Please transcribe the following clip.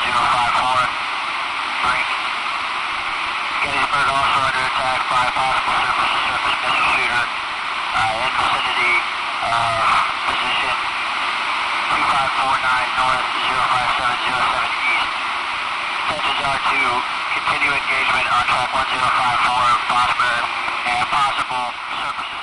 1054. Break. Gettysburg also under attack by possible surface-to-surface missile shooter in vicinity of position 2549 north, 05707 east. Intentions are to continue engagement on track 1054, bottom earth, and possible surface